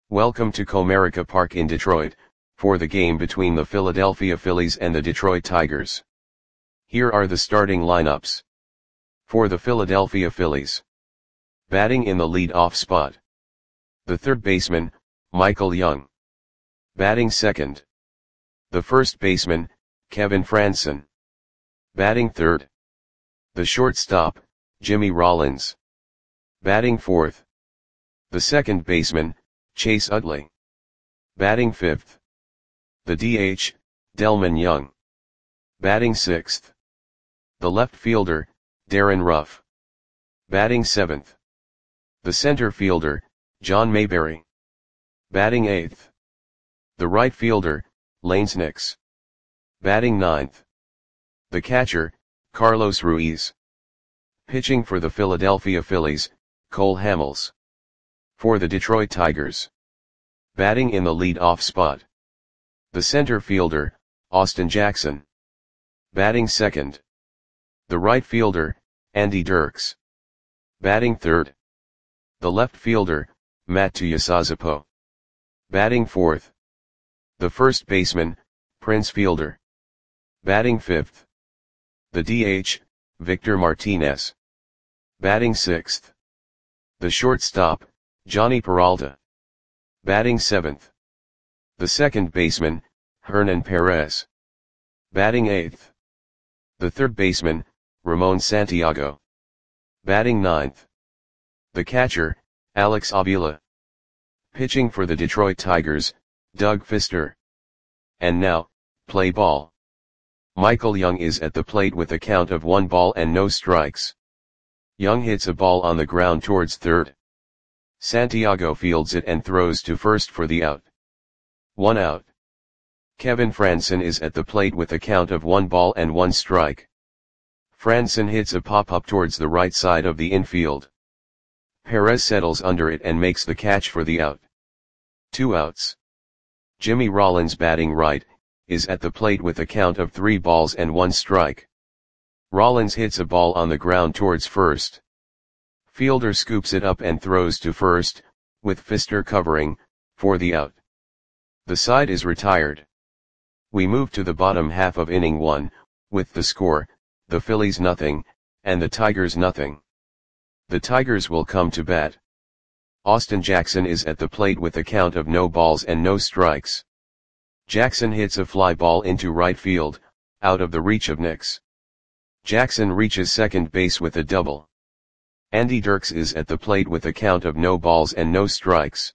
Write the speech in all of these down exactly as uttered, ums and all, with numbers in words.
Welcome to Comerica Park in Detroit, for the game between the Philadelphia Phillies and the Detroit Tigers. Here are the starting lineups. For the Philadelphia Phillies. Batting in the lead-off spot. The third baseman, Michael Young. Batting second. The first baseman, Kevin Frandsen. Batting third. The shortstop, Jimmy Rollins. Batting fourth. The second baseman, Chase Utley. Batting fifth. The D H, Delmon Young. Batting sixth. The left fielder, Darin Ruf. Batting seventh. The center fielder, John Mayberry. Batting eighth. The right fielder, Lanes Nix. Batting ninth. The catcher, Carlos Ruiz. Pitching for the Philadelphia Phillies, Cole Hamels. For the Detroit Tigers. Batting in the lead-off spot. The center fielder, Austin Jackson. Batting second. The right fielder, Andy Dirks. Batting third. The left fielder, Matt Tuiasosopo. Batting fourth. The first baseman, Prince Fielder. Batting fifth. The D H, Victor Martinez. Batting sixth. The shortstop, Jhonny Peralta. Batting seventh. The second baseman, Hernan Perez. Batting eighth. The third baseman, Ramon Santiago. Batting ninth. The catcher, Alex Avila. Pitching for the Detroit Tigers, Doug Fister. And now, play ball. Michael Young is at the plate with a count of one ball and no strikes. Young hits a ball on the ground towards third. Santiago fields it and throws to first for the out. One out. Kevin Frandsen is at the plate with a count of one ball and one strike. Frandsen hits a pop-up towards the right side of the infield. Perez settles under it and makes the catch for the out. Two outs. Jimmy Rollins, batting right, is at the plate with a count of three balls and one strike. Rollins hits a ball on the ground towards first. Fielder scoops it up and throws to first, with Fister covering, for the out. The side is retired. We move to the bottom half of inning one, with the score, the Phillies nothing, and the Tigers nothing. The Tigers will come to bat. Austin Jackson is at the plate with a count of no balls and no strikes. Jackson hits a fly ball into right field, out of the reach of Nix. Jackson reaches second base with a double. Andy Dirks is at the plate with a count of no balls and no strikes.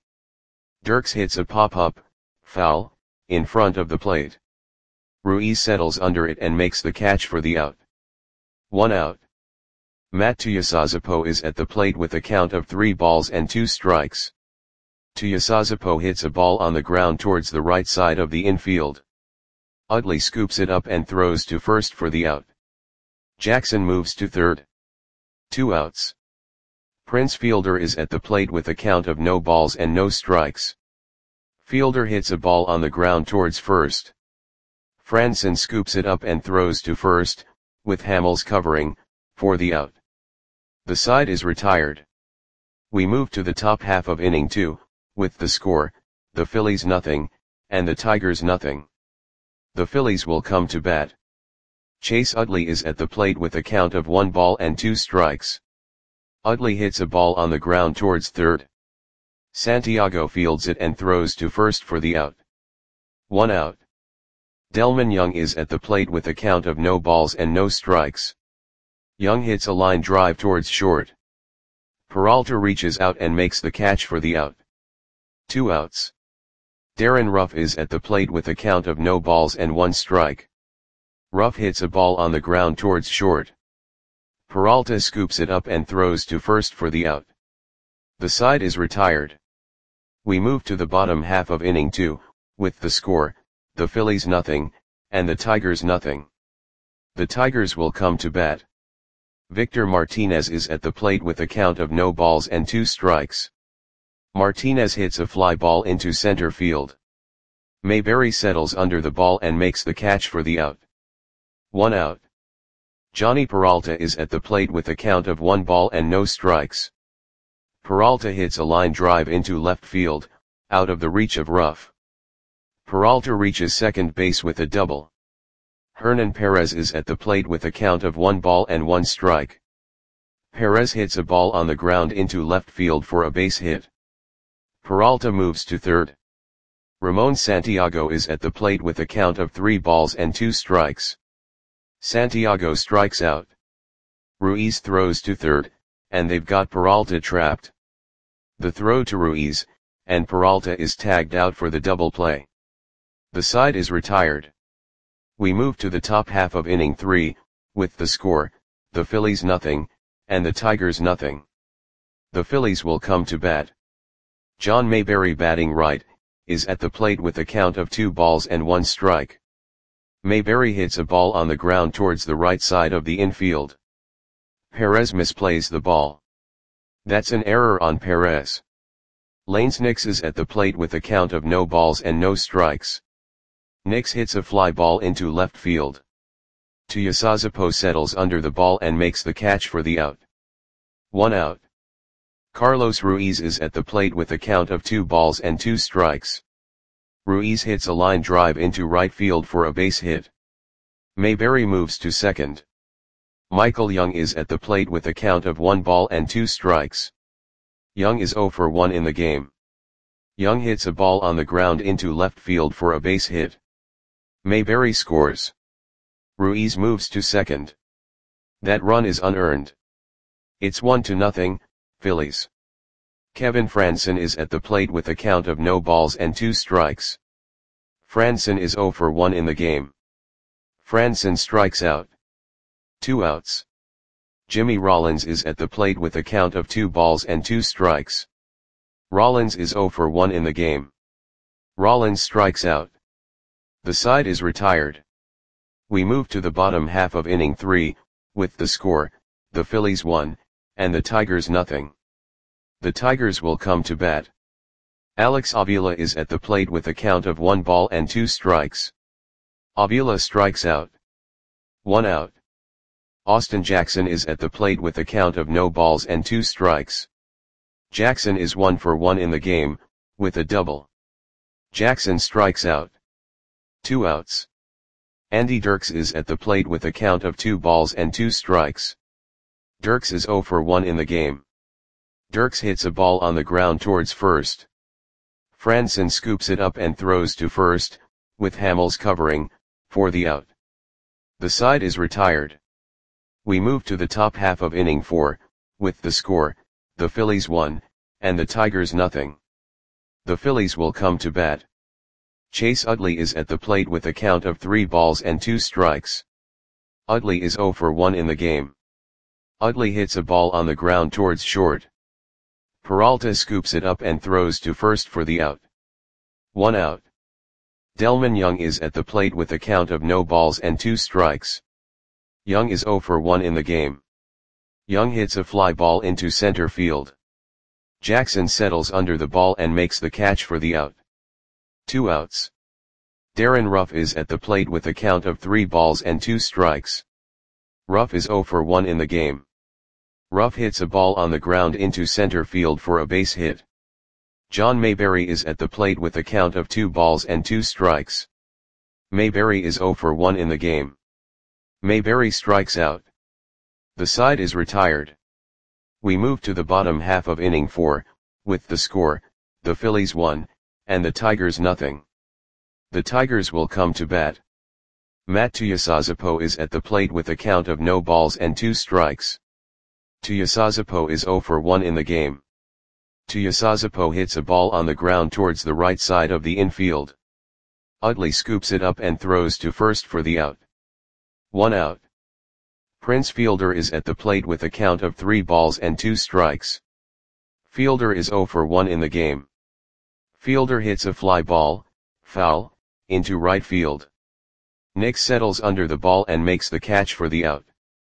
Dirks hits a pop-up, foul, in front of the plate. Ruiz settles under it and makes the catch for the out. One out. Matt Tuiasosopo is at the plate with a count of three balls and two strikes. Tuiasosopo hits a ball on the ground towards the right side of the infield. Utley scoops it up and throws to first for the out. Jackson moves to third. Two outs. Prince Fielder is at the plate with a count of no balls and no strikes. Fielder hits a ball on the ground towards first. Frandsen scoops it up and throws to first, with Hamels covering, for the out. The side is retired. We move to the top half of inning two, with the score, the Phillies nothing, and the Tigers nothing. The Phillies will come to bat. Chase Utley is at the plate with a count of one ball and two strikes. Utley hits a ball on the ground towards third. Santiago fields it and throws to first for the out. One out. Delmon Young is at the plate with a count of no balls and no strikes. Young hits a line drive towards short. Peralta reaches out and makes the catch for the out. Two outs. Darin Ruf is at the plate with a count of no balls and one strike. Ruf hits a ball on the ground towards short. Peralta scoops it up and throws to first for the out. The side is retired. We move to the bottom half of inning two, with the score, the Phillies nothing, and the Tigers nothing. The Tigers will come to bat. Victor Martinez is at the plate with a count of no balls and two strikes. Martinez hits a fly ball into center field. Mayberry settles under the ball and makes the catch for the out. One out. Jhonny Peralta is at the plate with a count of one ball and no strikes. Peralta hits a line drive into left field, out of the reach of Ruff. Peralta reaches second base with a double. Hernan Perez is at the plate with a count of one ball and one strike. Perez hits a ball on the ground into left field for a base hit. Peralta moves to third. Ramon Santiago is at the plate with a count of three balls and two strikes. Santiago strikes out. Ruiz throws to third, and they've got Peralta trapped. The throw to Ruiz, and Peralta is tagged out for the double play. The side is retired. We move to the top half of inning three, with the score, the Phillies nothing, and the Tigers nothing. The Phillies will come to bat. John Mayberry, batting right, is at the plate with a count of two balls and one strike. Mayberry hits a ball on the ground towards the right side of the infield. Perez misplays the ball. That's an error on Perez. Lanes Nix is at the plate with a count of no balls and no strikes. Nix hits a fly ball into left field. Tuiasosopo settles under the ball and makes the catch for the out. One out. Carlos Ruiz is at the plate with a count of two balls and two strikes. Ruiz hits a line drive into right field for a base hit. Mayberry moves to second. Michael Young is at the plate with a count of one ball and two strikes. Young is oh for one in the game. Young hits a ball on the ground into left field for a base hit. Mayberry scores. Ruiz moves to second. That run is unearned. It's one to nothing, Phillies. Kevin Frandsen is at the plate with a count of no balls and two strikes. Frandsen is oh for one in the game. Frandsen strikes out. Two outs. Jimmy Rollins is at the plate with a count of two balls and two strikes. Rollins is oh for one in the game. Rollins strikes out. The side is retired. We move to the bottom half of inning three, with the score, the Phillies one, and the Tigers nothing. The Tigers will come to bat. Alex Avila is at the plate with a count of one ball and two strikes. Avila strikes out. One out. Austin Jackson is at the plate with a count of no balls and two strikes. Jackson is one for one in the game, with a double. Jackson strikes out. Two outs. Andy Dirks is at the plate with a count of two balls and two strikes. Dirks is oh for one in the game. Dirks hits a ball on the ground towards first. Frandsen scoops it up and throws to first, with Hamels covering, for the out. The side is retired. We move to the top half of inning four, with the score, the Phillies one, and the Tigers nothing. The Phillies will come to bat. Chase Utley is at the plate with a count of three balls and two strikes. Utley is oh for one in the game. Utley hits a ball on the ground towards short. Peralta scoops it up and throws to first for the out. One out. Delmon Young is at the plate with a count of no balls and two strikes. Young is oh for one in the game. Young hits a fly ball into center field. Jackson settles under the ball and makes the catch for the out. Two outs. Darren Ruff is at the plate with a count of three balls and two strikes. Ruff is oh for one in the game. Ruff hits a ball on the ground into center field for a base hit. John Mayberry is at the plate with a count of two balls and two strikes. Mayberry is oh for one in the game. Mayberry strikes out. The side is retired. We move to the bottom half of inning four, with the score, the Phillies one, and the Tigers nothing. The Tigers will come to bat. Matt Tuiasosopo is at the plate with a count of no balls and two strikes. Tuiasosopo is oh for one in the game. Tuiasosopo hits a ball on the ground towards the right side of the infield. Utley scoops it up and throws to first for the out. One out. Prince Fielder is at the plate with a count of three balls and two strikes. Fielder is oh for one in the game. Fielder hits a fly ball, foul, into right field. Nix settles under the ball and makes the catch for the out.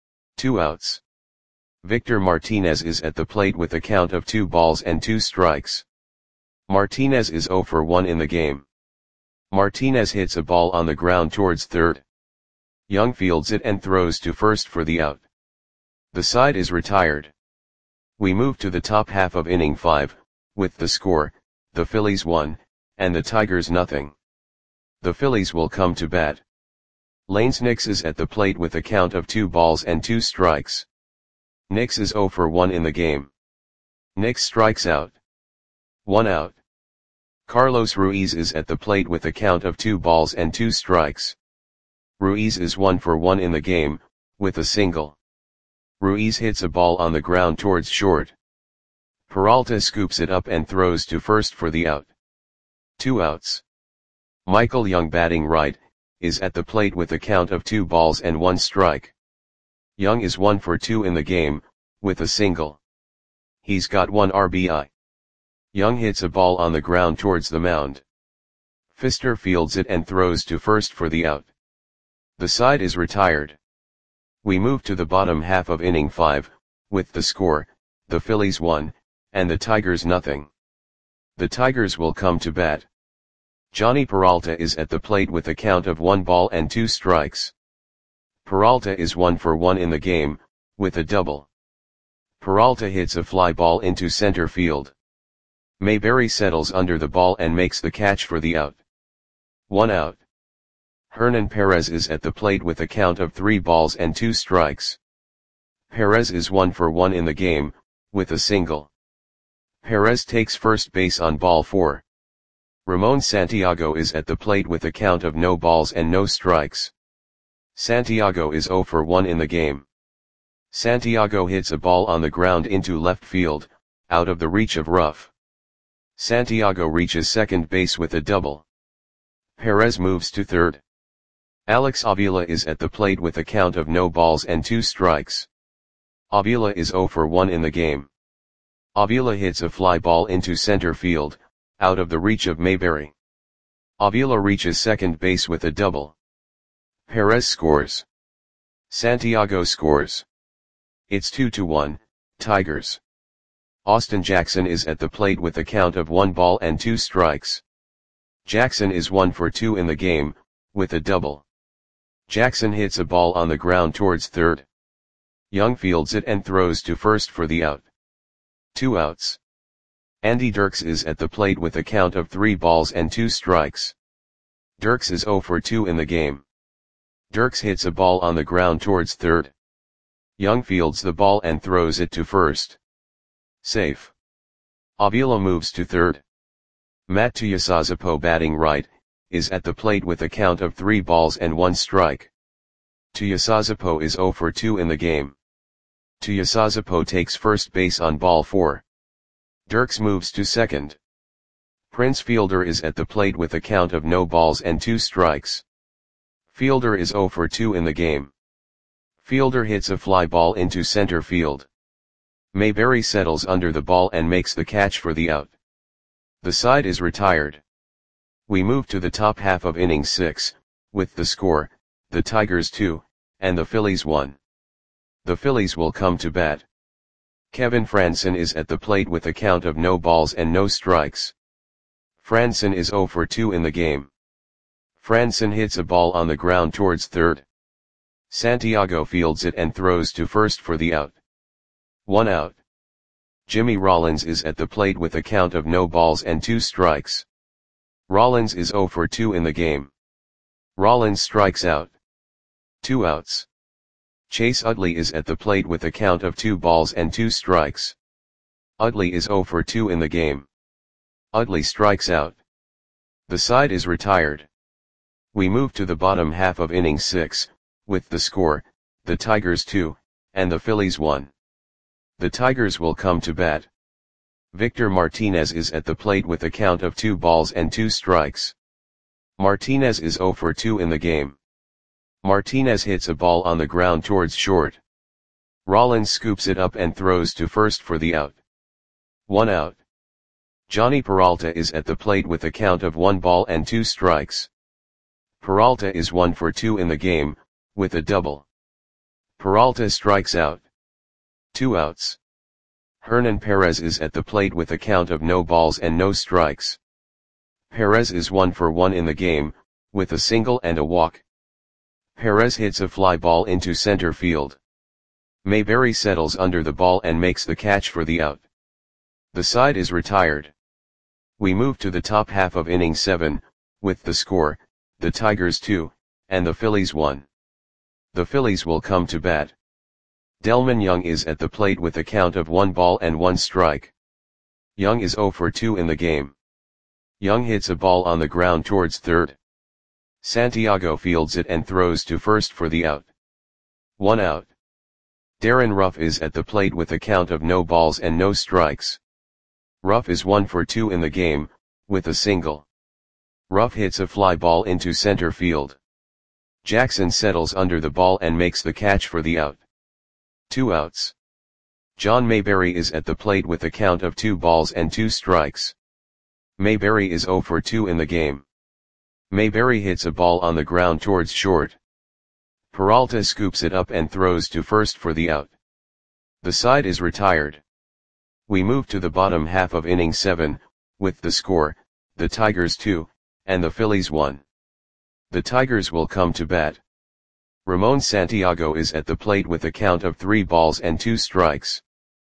Two outs. Victor Martinez is at the plate with a count of two balls and two strikes. Martinez is oh for one in the game. Martinez hits a ball on the ground towards third. Young fields it and throws to first for the out. The side is retired. We move to the top half of inning five, with the score, the Phillies one, and the Tigers nothing. The Phillies will come to bat. Lanes Nix is at the plate with a count of two balls and two strikes. Nix is oh for one in the game. Nix strikes out. One out. Carlos Ruiz is at the plate with a count of two balls and two strikes. Ruiz is one for one in the game, with a single. Ruiz hits a ball on the ground towards short. Peralta scoops it up and throws to first for the out. Two outs. Michael Young, batting right, is at the plate with a count of two balls and one strike. Young is one for two in the game, with a single. He's got one R B I. Young hits a ball on the ground towards the mound. Pfister fields it and throws to first for the out. The side is retired. We move to the bottom half of inning five, with the score, the Phillies one, and the Tigers nothing. The Tigers will come to bat. Johnny Peralta is at the plate with a count of one ball and two strikes. Peralta is one for one in the game, with a double. Peralta hits a fly ball into center field. Mayberry settles under the ball and makes the catch for the out. One out. Hernan Perez is at the plate with a count of three balls and two strikes. Perez is one for one in the game, with a single. Perez takes first base on ball four. Ramon Santiago is at the plate with a count of no balls and no strikes. Santiago is oh for one in the game. Santiago hits a ball on the ground into left field, out of the reach of Ruff. Santiago reaches second base with a double. Perez moves to third. Alex Avila is at the plate with a count of no balls and two strikes. Avila is oh for one in the game. Avila hits a fly ball into center field, out of the reach of Mayberry. Avila reaches second base with a double. Perez scores. Santiago scores. It's two to one, Tigers. Austin Jackson is at the plate with a count of one ball and two strikes. Jackson is one for two in the game, with a double. Jackson hits a ball on the ground towards third. Young fields it and throws to first for the out. Two outs. Andy Dirks is at the plate with a count of three balls and two strikes. Dirks is oh for two in the game. Dirks hits a ball on the ground towards third. Young fields the ball and throws it to first. Safe. Avila moves to third. Matt Tuiasosopo, batting right, is at the plate with a count of three balls and one strike. Tuiasosopo is oh for two in the game. Tuiasosopo takes first base on ball four. Dirks moves to second. Prince Fielder is at the plate with a count of no balls and two strikes. Fielder is oh for two in the game. Fielder hits a fly ball into center field. Mayberry settles under the ball and makes the catch for the out. The side is retired. We move to the top half of inning six, with the score, the Tigers two, and the Phillies one. The Phillies will come to bat. Kevin Frandsen is at the plate with a count of no balls and no strikes. Frandsen is oh for two in the game. Frandsen hits a ball on the ground towards third. Santiago fields it and throws to first for the out. One out. Jimmy Rollins is at the plate with a count of no balls and two strikes. Rollins is oh for two in the game. Rollins strikes out. Two outs. Chase Utley is at the plate with a count of two balls and two strikes. Utley is oh for two in the game. Utley strikes out. The side is retired. We move to the bottom half of inning six, with the score, the Tigers two, and the Phillies one. The Tigers will come to bat. Victor Martinez is at the plate with a count of two balls and two strikes. Martinez is oh for two in the game. Martinez hits a ball on the ground towards short. Rollins scoops it up and throws to first for the out. One out. Johnny Peralta is at the plate with a count of one ball and two strikes. Peralta is one for two in the game, with a double. Peralta strikes out. Two outs. Hernan Perez is at the plate with a count of no balls and no strikes. Perez is one for one in the game, with a single and a walk. Perez hits a fly ball into center field. Mayberry settles under the ball and makes the catch for the out. The side is retired. We move to the top half of inning seven, with the score, the Tigers two, and the Phillies one. The Phillies will come to bat. Delmon Young is at the plate with a count of one ball and one strike. Young is oh for two in the game. Young hits a ball on the ground towards third. Santiago fields it and throws to first for the out. One out. Darren Ruff is at the plate with a count of no balls and no strikes. Ruff is one for two in the game, with a single. Ruff hits a fly ball into center field. Jackson settles under the ball and makes the catch for the out. Two outs. John Mayberry is at the plate with a count of two balls and two strikes. Mayberry is oh for two in the game. Mayberry hits a ball on the ground towards short. Peralta scoops it up and throws to first for the out. The side is retired. We move to the bottom half of inning seven, with the score, the Tigers two, and the Phillies one. The Tigers will come to bat. Ramon Santiago is at the plate with a count of three balls and two strikes.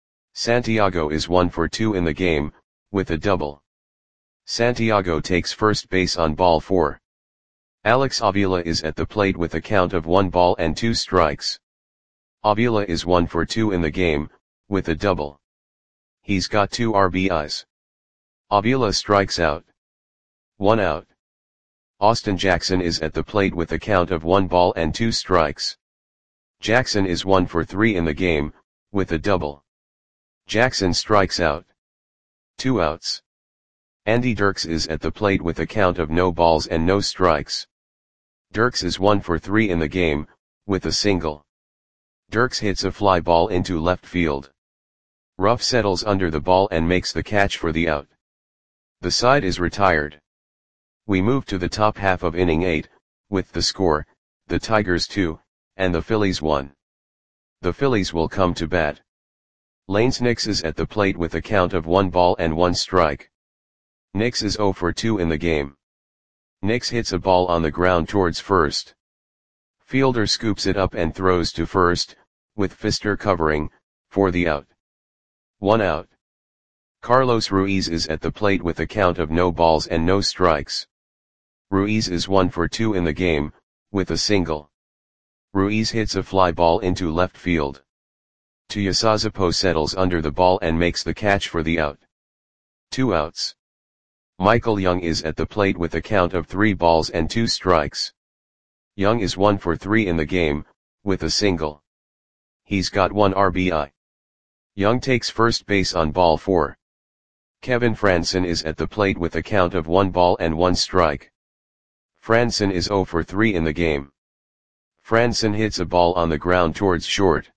Santiago is one for two in the game, with a double. Santiago takes first base on ball four. Alex Avila is at the plate with a count of one ball and two strikes. Avila is one for two in the game, with a double. He's got two R B Is. Avila strikes out. One out. Austin Jackson is at the plate with a count of one ball and two strikes. Jackson is one for three in the game, with a double. Jackson strikes out. Two outs. Andy Dirks is at the plate with a count of no balls and no strikes. Dirks is one for three in the game, with a single. Dirks hits a fly ball into left field. Ruff settles under the ball and makes the catch for the out. The side is retired. We move to the top half of inning eight, with the score, the Tigers two, and the Phillies one. The Phillies will come to bat. Lanes Nix is at the plate with a count of one ball and one strike. Nix is oh for two in the game. Nix hits a ball on the ground towards first. Fielder scoops it up and throws to first, with Pfister covering, for the out. One out. Carlos Ruiz is at the plate with a count of no balls and no strikes. Ruiz is one for two in the game, with a single. Ruiz hits a fly ball into left field. Tuiasosopo settles under the ball and makes the catch for the out. Two outs. Michael Young is at the plate with a count of three balls and two strikes. Young is one for three in the game, with a single. He's got one R B I. Young takes first base on ball four. Kevin Franson is at the plate with a count of one ball and one strike. Franson is oh for three in the game. Franson hits a ball on the ground towards short.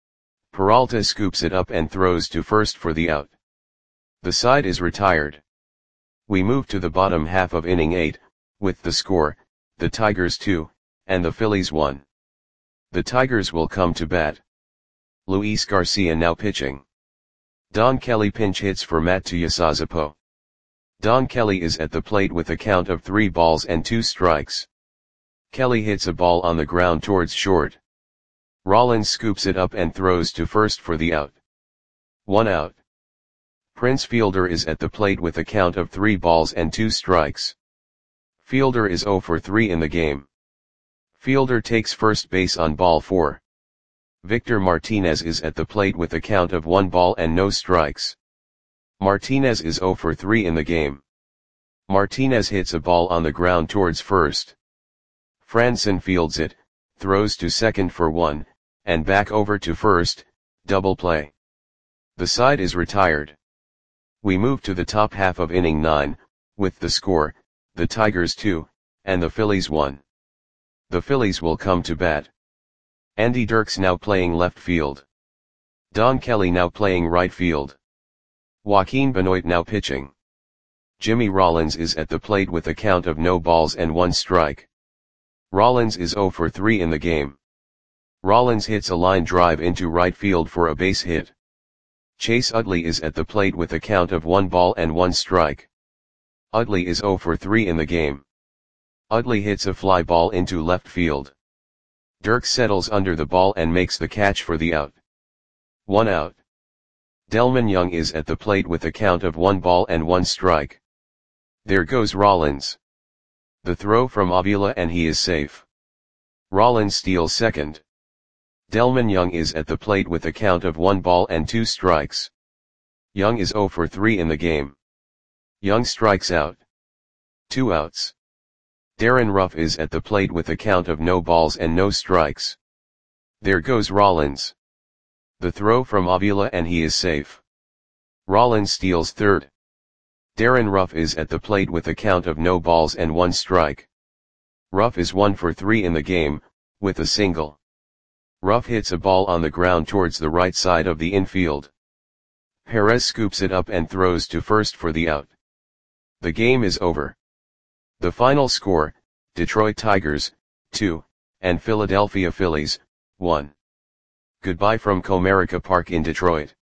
Peralta scoops it up and throws to first for the out. The side is retired. We move to the bottom half of inning eight, with the score, the Tigers two, and the Phillies one. The Tigers will come to bat. Luis Garcia now pitching. Don Kelly pinch hits for Matt Tuiasosopo. Don Kelly is at the plate with a count of three balls and two strikes. Kelly hits a ball on the ground towards short. Rollins scoops it up and throws to first for the out. One out. Prince Fielder is at the plate with a count of three balls and two strikes. Fielder is oh for three in the game. Fielder takes first base on ball four. Victor Martinez is at the plate with a count of one ball and no strikes. Martinez is oh for three in the game. Martinez hits a ball on the ground towards first. Franson fields it, throws to second for one, and back over to first, double play. The side is retired. We move to the top half of inning nine, with the score, the Tigers two, and the Phillies one. The Phillies will come to bat. Andy Dirks now playing left field. Don Kelly now playing right field. Joaquin Benoit now pitching. Jimmy Rollins is at the plate with a count of no balls and one strike. Rollins is oh for three in the game. Rollins hits a line drive into right field for a base hit. Chase Utley is at the plate with a count of one ball and one strike. Utley is oh for three in the game. Utley hits a fly ball into left field. Dirks settles under the ball and makes the catch for the out. One out. Delmon Young is at the plate with a count of one ball and one strike. There goes Rollins. The throw from Avila and he is safe. Rollins steals second. Delmon Young is at the plate with a count of one ball and two strikes. Young is zero for three in the game. Young strikes out. Two outs. Darren Ruff is at the plate with a count of no balls and no strikes. There goes Rollins. The throw from Avila and he is safe. Rollins steals third. Darren Ruff is at the plate with a count of no balls and one strike. Ruff is one for three in the game, with a single. Ruff hits a ball on the ground towards the right side of the infield. Perez scoops it up and throws to first for the out. The game is over. The final score, Detroit Tigers, two, and Philadelphia Phillies, one. Goodbye from Comerica Park in Detroit.